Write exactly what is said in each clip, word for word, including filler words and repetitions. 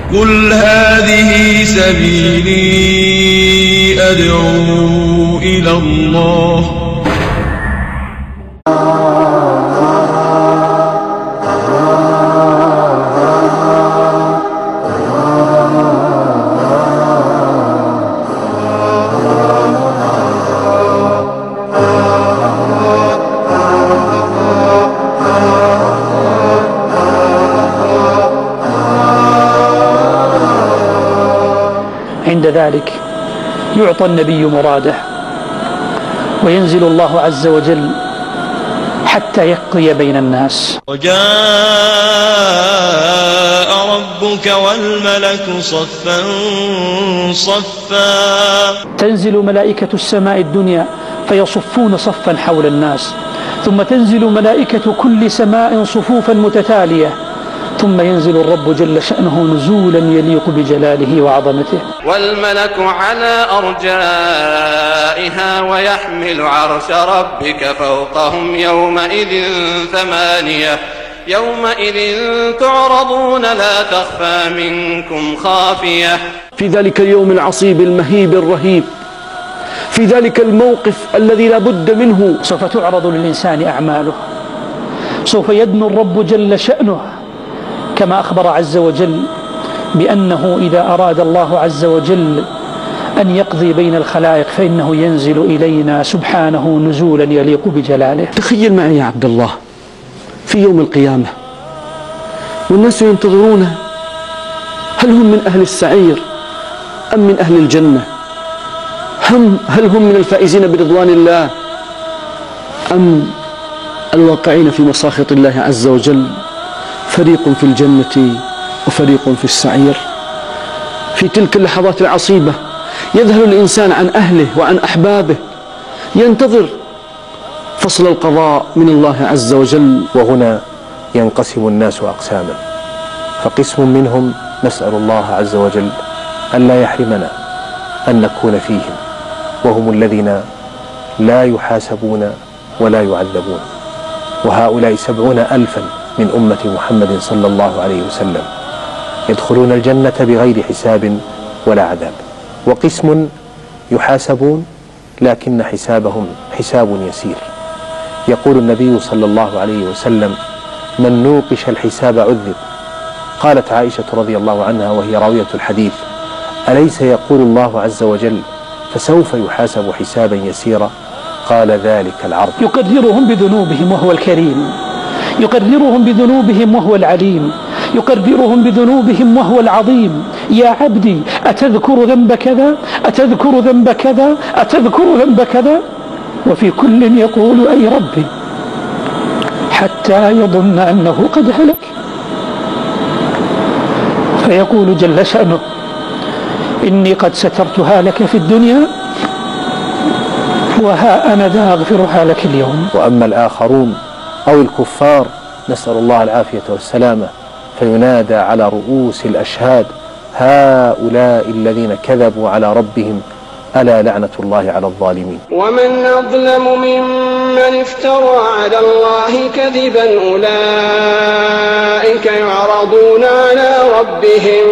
قل هذه سبيلي أدعو إلى الله. عند ذلك يعطى النبي مراده وينزل الله عز وجل حتى يقضي بين الناس. وجاء ربك والملك صفا صفا. تنزل ملائكة السماء الدنيا فيصفون صفا حول الناس، ثم تنزل ملائكة كل سماء صفوفا متتالية، ثم ينزل الرب جل شأنه نزولا يليق بجلاله وعظمته. والملك على أرجائها ويحمل عرش ربك فوقهم يومئذ ثمانية يومئذ تعرضون لا تخفى منكم خافية. في ذلك اليوم العصيب المهيب الرهيب، في ذلك الموقف الذي لا بد منه، سوف تعرض للإنسان أعماله، سوف يدنو الرب جل شأنه كما أخبر عز وجل بأنه إذا أراد الله عز وجل أن يقضي بين الخلائق فإنه ينزل إلينا سبحانه نزولا يليق بجلاله. تخيل معي يا عبد الله في يوم القيامة والناس ينتظرون هل هم من أهل السعير أم من أهل الجنة؟ هم هل هم من الفائزين برضوان الله أم الواقعين في مساخط الله عز وجل؟ فريق في الجنة وفريق في السعير. في تلك اللحظات العصيبة يذهل الإنسان عن أهله وعن أحبابه، ينتظر فصل القضاء من الله عز وجل. وهنا ينقسم الناس أقساما، فقسم منهم نسأل الله عز وجل أن لا يحرمنا أن نكون فيهم، وهم الذين لا يحاسبون ولا يعذبون، وهؤلاء سبعون ألفا من أمة محمد صلى الله عليه وسلم يدخلون الجنة بغير حساب ولا عذاب. وقسم يحاسبون لكن حسابهم حساب يسير. يقول النبي صلى الله عليه وسلم: من نوقش الحساب عذب. قالت عائشة رضي الله عنها وهي راوية الحديث: أليس يقول الله عز وجل فسوف يحاسب حسابا يسيرا؟ قال: ذلك العرض. يقررهم بذنوبهم وهو الكريم، يقررهم بذنوبهم وهو العليم، يقررهم بذنوبهم وهو العظيم. يا عبدي أتذكر ذنب كذا، أتذكر ذنب كذا، أتذكر ذنب كذا، وفي كل يقول أي ربي، حتى يظن أنه قد هلك، فيقول جل شأنه: إني قد سترتها لك في الدنيا وها أنا ذا أغفرها لك اليوم. وأما الآخرون أو الكفار نسأل الله العافية والسلامة فينادى على رؤوس الأشهاد: هؤلاء الذين كذبوا على ربهم ألا لعنة الله على الظالمين. ومن أظلم ممن افترى على الله كذبا أولئك يعرضون على ربهم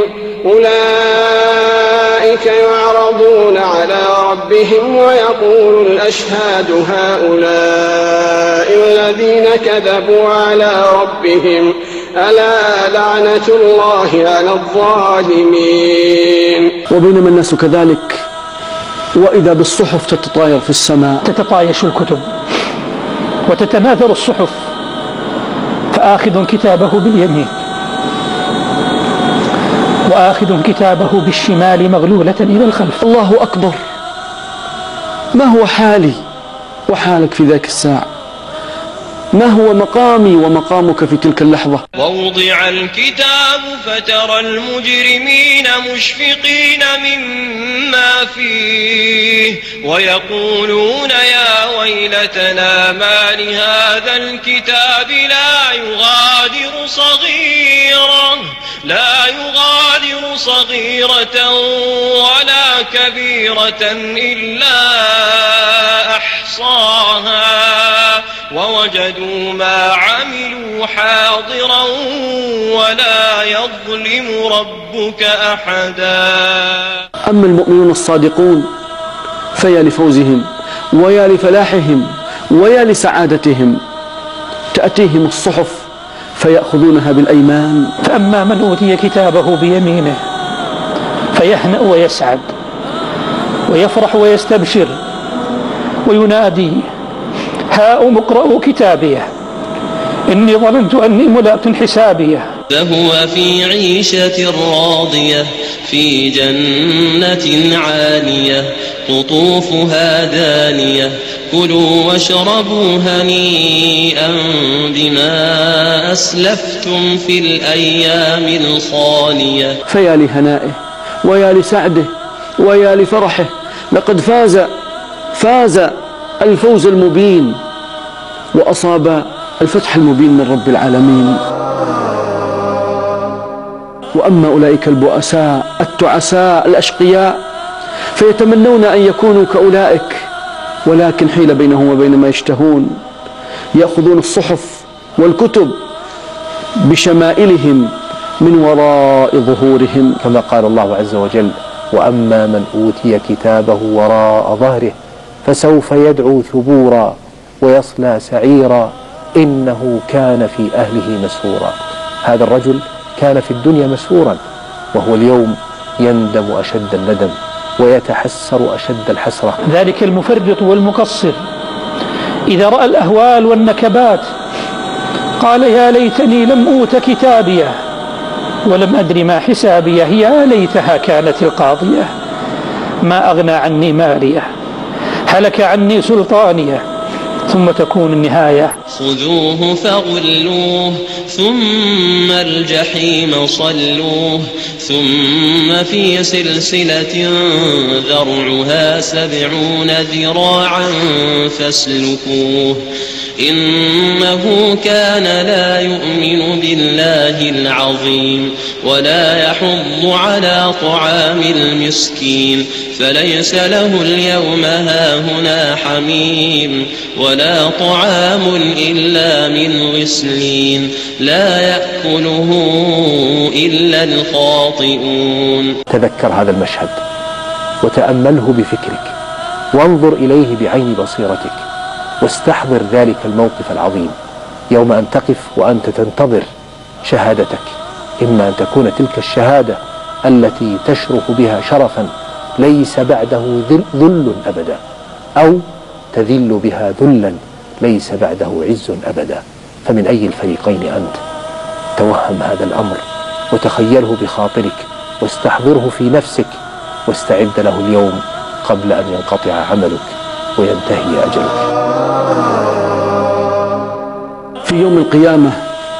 أولئك يعرضون على ربهم ويقول الأشهاد هؤلاء الذين كذبوا على ربهم ألا لعنة الله على الظالمين. وبينما الناس كذلك وإذا بالصحف تتطاير في السماء، تتطايش الكتب وتتناثر الصحف، فآخذ كتابه باليمين وآخذ كتابه بالشمال مغلولة إلى الخلف. الله أكبر. ما هو حالي وحالك في ذاك الساعة؟ ما هو مقامي ومقامك في تلك اللحظة؟ ووضع الكتاب فترى المجرمين مشفقين مما فيه ويقولون يا ويلتنا ما لهذا الكتاب لا يغادر صغيرة لا يغادر صغيرة ولا كبيرة إلا أحصاها ووجدوا ووجدوا ما عملوا حاضرا ولا يظلم ربك أحدا. أما المؤمنون الصادقون فيا لفوزهم ويا لفلاحهم ويا لسعادتهم، تأتيهم الصحف فيأخذونها بالأيمان. فأما من أوتي كتابه بيمينه فيهنأ ويسعد ويفرح ويستبشر وينادي هاؤم اقرءوا كتابيه إني ظننت أني ملاق حسابيه. فهو في عيشة راضية في جنة عالية قطوفها دانية كلوا واشربوا هنيئا بما أسلفتم في الأيام الخالية. فيا لهنائه ويا لسعده ويا لفرحه، لقد فاز فاز الفوز المبين وأصاب الفتح المبين من رب العالمين. وأما أولئك البؤساء التعساء الأشقياء فيتمنون أن يكونوا كأولئك، ولكن حيل بينهم وبين ما يشتهون. يأخذون الصحف والكتب بشمائلهم من وراء ظهورهم، كما قال الله عز وجل وأما من أوتي كتابه وراء ظهره فسوف يدعو ثبورا ويصلى سعيرا إنه كان في أهله مسرورا. هذا الرجل كان في الدنيا مسرورا وهو اليوم يندم أشد الندم ويتحسر أشد الحسرة. ذلك المفرط والمقصر إذا رأى الأهوال والنكبات قال يا ليتني لم أوت كتابيه ولم أدري ما حسابيه يا ليتها كانت القاضية ما أغنى عني ماليه هلك عني سلطانيه ثم تكون النهاية. خذوه فغلوه ثم الجحيم صلوه ثم في سلسلة ذرعها سبعون ذراعا فاسلكوه إنه كان لا يؤمن بالله العظيم ولا يحض على طعام المسكين فليس له اليوم هاهنا حميم ولا طعام إلا من غسلين لا يأكله إلا الخاطئون. تذكر هذا المشهد وتأمله بفكرك وانظر إليه بعين بصيرتك واستحضر ذلك الموقف العظيم يوم أن تقف وأنت تنتظر شهادتك، إما أن تكون تلك الشهادة التي تشرف بها شرفا ليس بعده ذل أبدا، أو تذل بها ذلا ليس بعده عز أبدا. فمن أي الفريقين أنت؟ توهم هذا الأمر وتخيله بخاطرك واستحضره في نفسك واستعد له اليوم قبل أن ينقطع عملك وينتهي أجلك. في يوم القيامة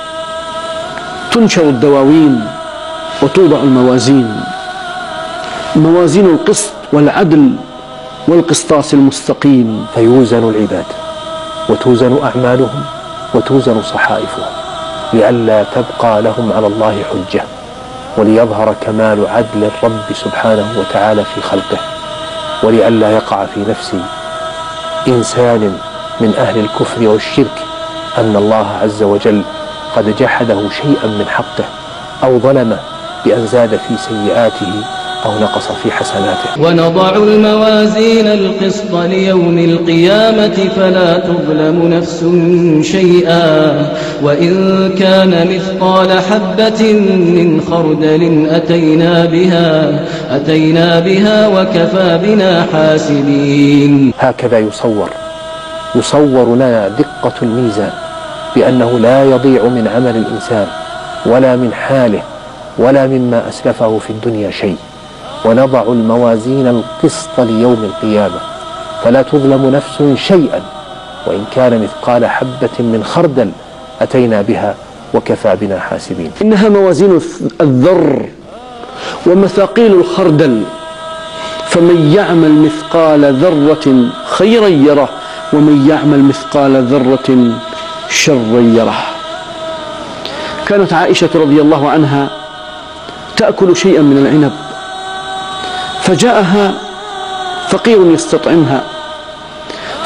تنشر الدواوين وتوضع الموازين، موازين القسط والعدل والقسطاس المستقيم، فيوزن العباد وتوزن أعمالهم وتوزن صحائفهم لئلا تبقى لهم على الله حجة وليظهر كمال عدل الرب سبحانه وتعالى في خلقه ولئلا يقع في نفس إنسان من أهل الكفر والشرك أن الله عز وجل قد جحده شيئا من حقه أو ظلمه بأن زاد في سيئاته أو نقص في حسناته. ونضع الموازين القسط ليوم القيامة فلا تظلم نفس شيئا وإن كان مثقال حبة من خردل أتينا بها أتينا بها وكفى بنا حاسبين. هكذا يصور يصور لنا دقة الميزان بأنه لا يضيع من عمل الإنسان ولا من حاله ولا مما أسلفه في الدنيا شيء. ونضع الموازين القسط ليوم القيامة فلا تظلم نفس شيئا وإن كان مثقال حبة من خردل أتينا بها وكفى بنا حاسبين. إنها موازين الذر ومثاقيل الخردل، فمن يعمل مثقال ذرة خيرا يره ومن يعمل مثقال ذرة شرا يره. كانت عائشة رضي الله عنها تأكل شيئا من العنب فجاءها فقير يستطعمها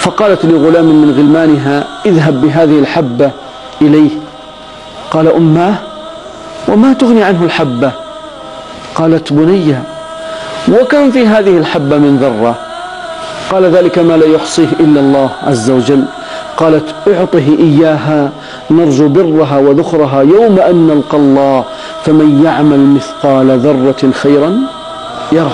فقالت لغلام من غلمانها اذهب بهذه الحبة إليه. قال أماه وما تغني عنه الحبة؟ قالت بني وكم في هذه الحبة من ذرة؟ قال ذلك ما لا يحصيه إلا الله عز وجل. قالت اعطه إياها نرجو برها وذخرها يوم أن نلقى الله فمن يعمل مثقال ذرة خيرا يره.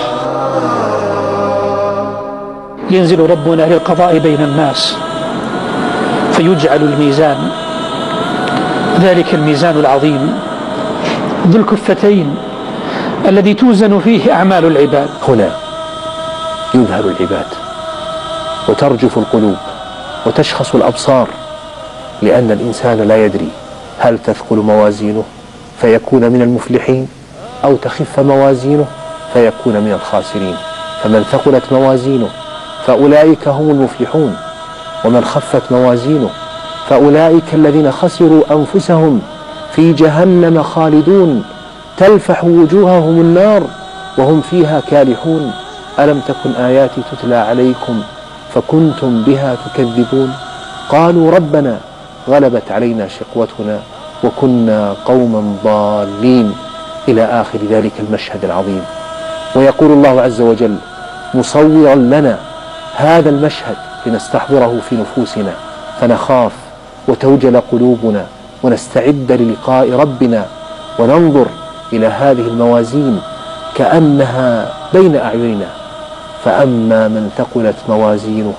ينزل ربنا للقضاء بين الناس فيجعل الميزان، ذلك الميزان العظيم ذو الكفتين الذي توزن فيه أعمال العباد. هنا يذهل العباد وترجف القلوب وتشخص الأبصار، لأن الإنسان لا يدري هل تثقل موازينه فيكون من المفلحين أو تخف موازينه فيكون من الخاسرين. فمن ثقلت موازينه فأولئك هم المفلحون، ومن خفت موازينه فأولئك الذين خسروا أنفسهم في جهنم خالدون تلفح وجوههم النار وهم فيها كالحون. ألم تكن آياتي تتلى عليكم فكنتم بها تكذبون قالوا ربنا غلبت علينا شقوتنا وكنا قوما ضالين، إلى آخر ذلك المشهد العظيم. ويقول الله عز وجل مصورا لنا هذا المشهد لنستحضره في نفوسنا فنخاف وتوجل قلوبنا ونستعد للقاء ربنا وننظر إلى هذه الموازين كأنها بين أعيننا. فأما من ثقلت موازينه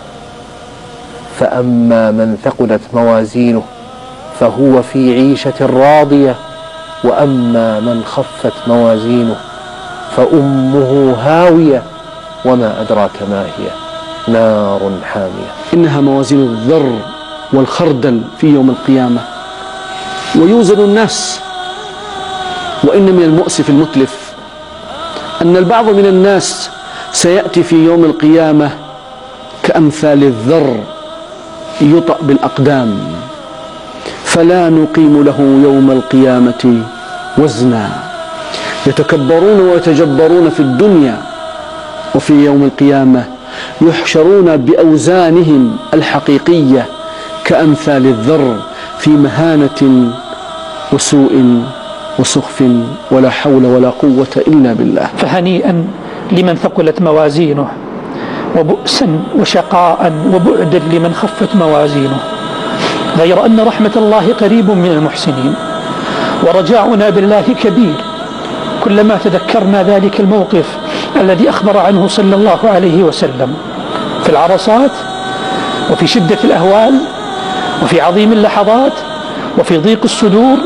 فأما من ثقلت موازينه فهو في عيشة راضية، وأما من خفت موازينه فأمه هاوية وما أدراك ما هي نار حامية. إنها موازين الذر والخردل في يوم القيامة ويوزن الناس. وإن من المؤسف المتلف أن البعض من الناس سيأتي في يوم القيامة كأمثال الذر يطأ بالأقدام فلا نقيم له يوم القيامة وزنا. يتكبرون ويتجبرون في الدنيا وفي يوم القيامة يحشرون بأوزانهم الحقيقية كأمثال الذر في مهانة وسوء وسخف ولا حول ولا قوة إلا بالله. فهنيئا لمن ثقلت موازينه، وبؤسا وشقاء وبعدا لمن خفت موازينه، غير أن رحمة الله قريب من المحسنين ورجاؤنا بالله كبير كلما تذكرنا ذلك الموقف الذي أخبر عنه صلى الله عليه وسلم في العرصات وفي شدة الأهوال وفي عظيم اللحظات وفي ضيق الصدور.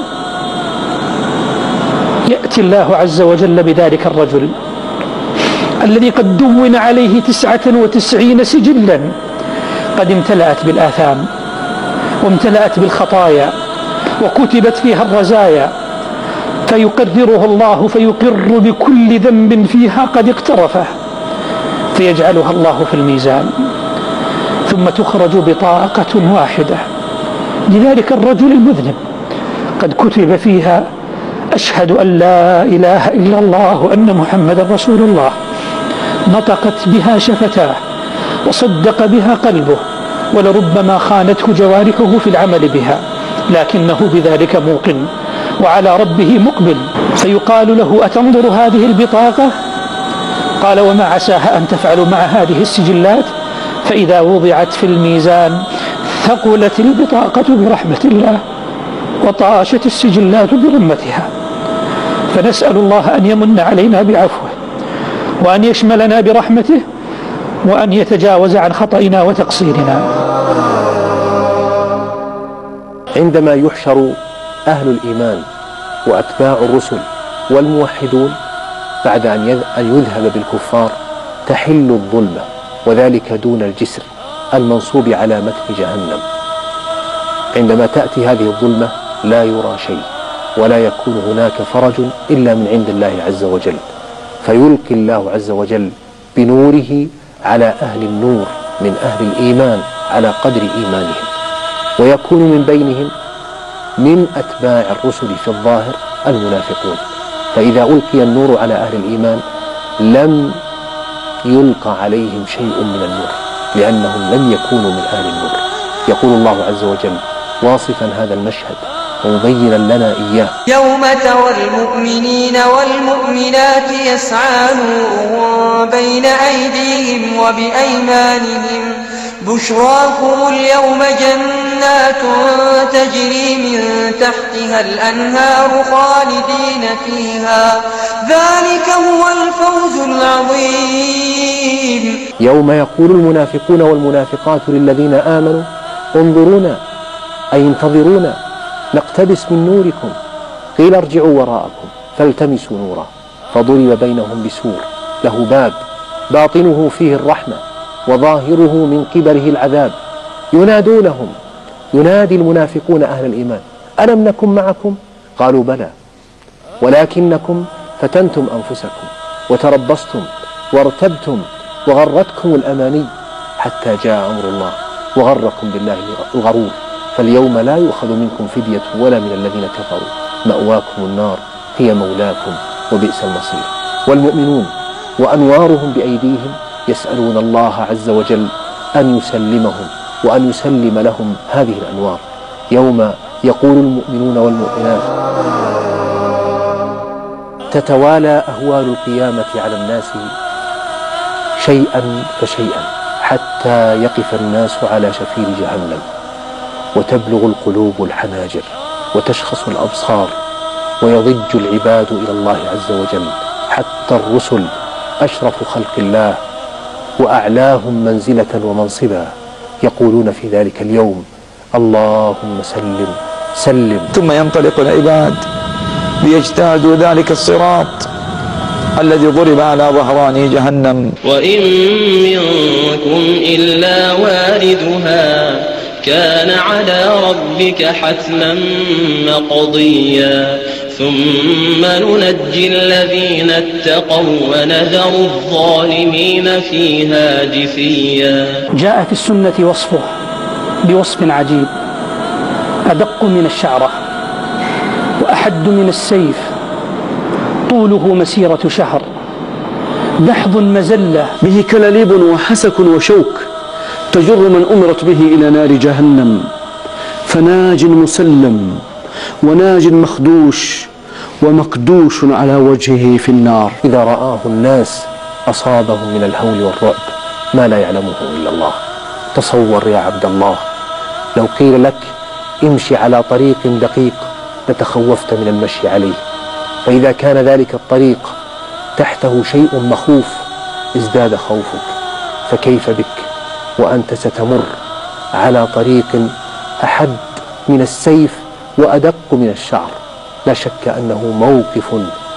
يأتي الله عز وجل بذلك الرجل الذي قد دون عليه تسعة وتسعين سجلا قد امتلأت بالآثام وامتلأت بالخطايا وكتبت فيها الرزايا، فيقرره الله فيقر بكل ذنب فيها قد اقترفه فيجعلها الله في الميزان، ثم تخرج بطاقة واحدة لذلك الرجل المذنب قد كتب فيها أشهد أن لا إله إلا الله وأن محمدا رسول الله، نطقت بها شفتاه وصدق بها قلبه ولربما خانته جوارحه في العمل بها، لكنه بذلك موقن وعلى ربه مقبل. فيقال له أتنظر هذه البطاقة؟ قال وما عساها أن تفعلوا مع هذه السجلات؟ فإذا وضعت في الميزان ثقلت البطاقة برحمة الله وطاشت السجلات برمتها. فنسأل الله أن يمن علينا بعفوه وأن يشملنا برحمته وأن يتجاوز عن خطئنا وتقصيرنا. عندما يحشر أهل الإيمان وأتباع الرسل والموحدون بعد أن يذهب بالكفار تحل الظلمة، وذلك دون الجسر المنصوب على متن جهنم. عندما تأتي هذه الظلمة لا يرى شيء ولا يكون هناك فرج إلا من عند الله عز وجل، فيلقي الله عز وجل بنوره على أهل النور من أهل الإيمان على قدر إيمانهم، ويكون من بينهم من أتباع الرسل في الظاهر المنافقون. فإذا ألقي النور على أهل الإيمان لم يلقى عليهم شيء من النور، لأنهم لم يكونوا من أهل النور. يقول الله عز وجل واصفا هذا المشهد ومبينا لنا إياه: يوم ترى المؤمنين والمؤمنات يسعى نورهم بين أيديهم وبأيمانهم بشراكم اليوم جنات تجري من تحتها الأنهار خالدين فيها ذلك هو الفوز العظيم. يوم يقول المنافقون والمنافقات للذين آمنوا انظرونا أي انتظرونا نقتبس من نوركم، قيل ارجعوا وراءكم فالتمسوا نورا فضرب بينهم بسور له باب باطنه فيه الرحمة وظاهره من قبله العذاب ينادونهم، ينادي المنافقون أهل الإيمان: ألم نكن معكم؟ قالوا بلى ولكنكم فتنتم أنفسكم وتربصتم وارتبتم وغرتكم الأماني حتى جاء أمر الله وغركم بالله الغرور، فاليوم لا يؤخذ منكم فدية ولا من الذين كفروا، مأواكم النار هي مولاكم وبئس المصير. والمؤمنون وأنوارهم بأيديهم يسألون الله عز وجل أن يسلمهم وأن يسلم لهم هذه الأنوار يوم يقول المؤمنون والمؤمنات: تتوالى أهوال القيامة على الناس شيئا فشيئا حتى يقف الناس على شفير جهنم وتبلغ القلوب الحناجر وتشخص الأبصار ويضج العباد إلى الله عز وجل، حتى الرسل أشرف خلق الله وأعلاهم منزلة ومنصبا يقولون في ذلك اليوم: اللهم سلم سلم. ثم ينطلق العباد ليجتازوا ذلك الصراط الذي ضرب على ظهران جهنم. وإن منكم إلا واردها كان على ربك حتما مقضيا ثم ننجي الذين اتقوا ونذر الظالمين فيها جثيا. جاء في السنة وصفه بوصف عجيب: أدق من الشعرة وأحد من السيف، طوله مسيرة شهر، دحض مزلة، به كلاليب وحسك وشوك تجر من أمرت به إلى نار جهنم، فناج مسلم وناج مخدوش ومكدوش على وجهه في النار. إذا رآه الناس أصابهم من الهول والرعب ما لا يعلمه إلا الله. تصور يا عبد الله لو قيل لك امشي على طريق دقيق لتخوفت من المشي عليه، فإذا كان ذلك الطريق تحته شيء مخوف ازداد خوفك، فكيف بك وأنت ستمر على طريق أحد من السيف وأدق من الشعر؟ لا شك أنه موقف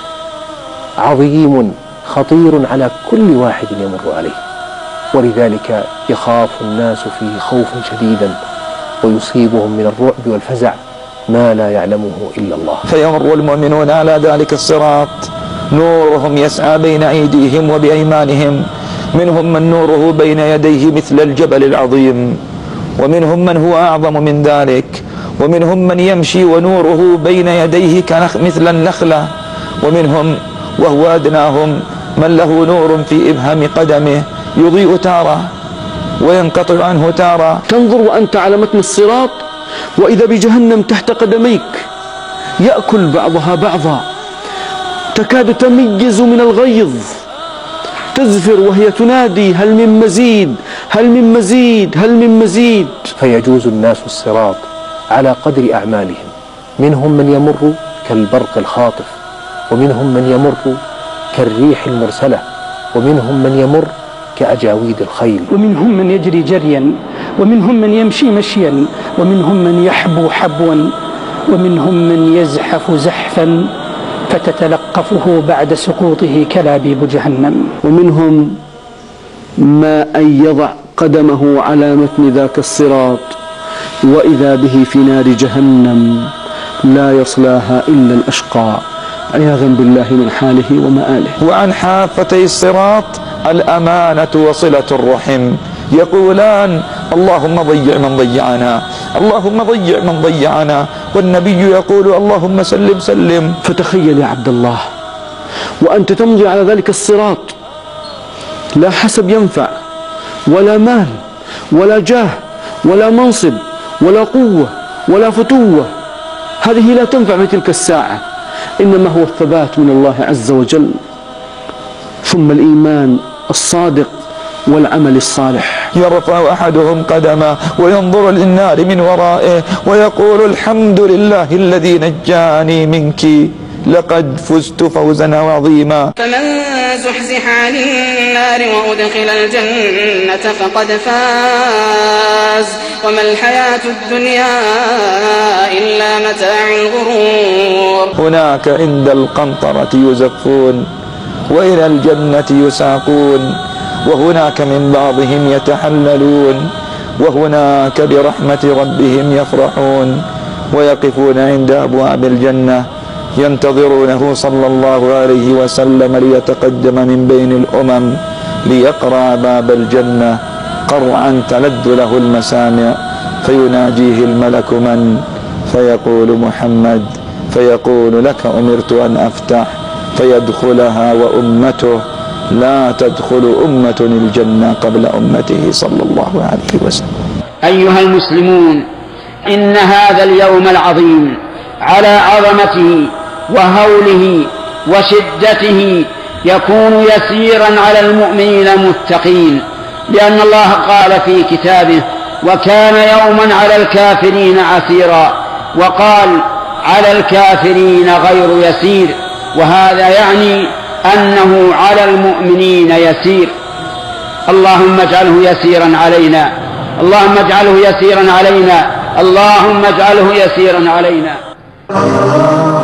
عظيم خطير على كل واحد يمر عليه، ولذلك يخاف الناس فيه خوفا شديدا ويصيبهم من الرعب والفزع ما لا يعلمه إلا الله. فيمر المؤمنون على ذلك الصراط نورهم يسعى بين أيديهم وبأيمانهم، منهم من نوره بين يديه مثل الجبل العظيم، ومنهم من هو أعظم من ذلك، ومنهم من يمشي ونوره بين يديه مثل النخلة، ومنهم وهو أدناهم من له نور في إبهام قدمه يضيء تارة وينقطع عنه تارة. تنظر وأنت على متن الصراط وإذا بجهنم تحت قدميك يأكل بعضها بعضا، تكاد تميز من الغيظ، تزفر وهي تنادي: هل من مزيد هل من مزيد هل من مزيد. فيجوز الناس الصراط على قدر أعمالهم، منهم من يمر كالبرق الخاطف، ومنهم من يمر كالريح المرسلة، ومنهم من يمر كأجاويد الخيل، ومنهم من يجري جريا، ومنهم من يمشي مشيا، ومنهم من يحبو حبوا، ومنهم من يزحف زحفا فتتلقفه بعد سقوطه كلابيب جهنم. ومنهم ما أن يضع قدمه على متن ذاك الصراط وإذا به في نار جهنم لا يصلاها إلا الأشقى، عياذا بالله من حاله ومآله. وعن حافتي الصراط الأمانة وصلة الرحم، يقولان: اللهم ضيع من ضيعنا، اللهم ضيع من ضيعنا، والنبي يقول: اللهم سلم سلم. فتخيل يا عبد الله وأنت تمضي على ذلك الصراط، لا حسب ينفع ولا مال ولا جاه ولا منصب ولا قوة ولا فتوة، هذه لا تنفع في تلك الساعة، إنما هو الثبات من الله عز وجل، ثم الإيمان الصادق والعمل الصالح. يرفع أحدهم قدمه وينظر للنار من ورائه ويقول الحمد لله الذي نجاني منك لقد فزت فوزا عظيما. فمن زحزح عن النار وأدخل الجنة فقد فاز وما الحياة الدنيا إلا متاع الغرور. هناك عند القنطرة يزفون وإلى الجنة يساقون، وهناك من بعضهم يتحللون، وهناك برحمة ربهم يفرحون، ويقفون عند أبواب الجنة ينتظرونه صلى الله عليه وسلم ليتقدم من بين الأمم ليقرع باب الجنة قرعا تلد له المسامع، فيناجيه الملك من؟ فيقول محمد، فيقول لك أمرت أن أفتح، فيدخلها وأمته لا تدخل أمة الجنة قبل أمته صلى الله عليه وسلم. أيها المسلمون، إن هذا اليوم العظيم على عظمته وهوله وشدته يكون يسيرا على المؤمنين المتقين، لأن الله قال في كتابه: وكان يوما على الكافرين عسيرا، وقال على الكافرين غير يسير، وهذا يعني أنه على المؤمنين يسير. اللهم اجعله يسيرا علينا، اللهم اجعله يسيرا علينا، اللهم اجعله يسيرا علينا.